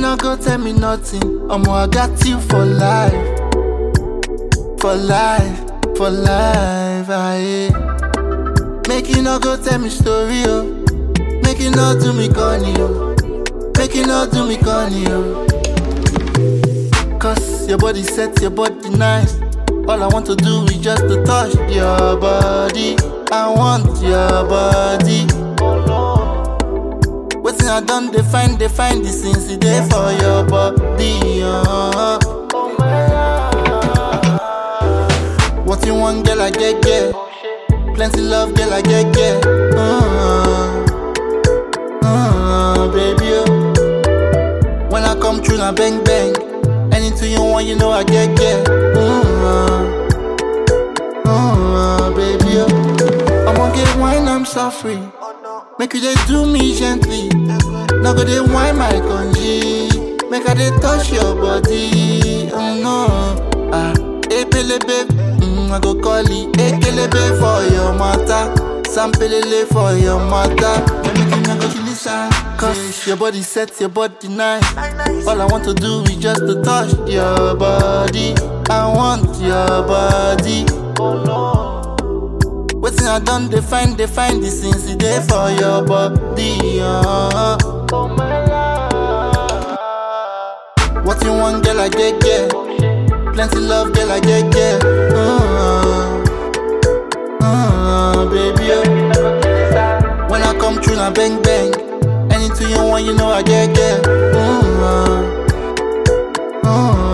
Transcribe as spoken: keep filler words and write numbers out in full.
no go tell me nothing. Omo, I got you for life. For life, for life, aye. Make you no go tell me story, oh. Make you no do me corny, oh. Make you no do me corny, oh. Cause your body set, your body nice. All I want to do is just to touch your body. I want your body. Waiting I done, they find, they find the sins there for your body, uh. What you want, girl, I get, get. Plenty love, girl, I get, get. Uh, uh, baby, oh. When I come through, now bang, bang. Anything you want, you know I get, get. Uh, uh, baby, oh. I want get wine, I'm so free. Make you just do me gently. Now go they wine my congee. Make I they touch your body. Oh no. Ah, hey, pele, babe. I go call it Ekelebe for your mata, Sampelele for your mata. Everything I go to listen. Cause your body set, your body nice. All I want to do is just to touch your body. I want your body. Waiting I done, they find, they find the sins there for your body. Uh. What you want, girl, I get, get. Plenty love, girl, I get, get. Uh, uh, baby, oh. When I come through, now bang, bang. Anything you want, you know I get, get. Uh, uh,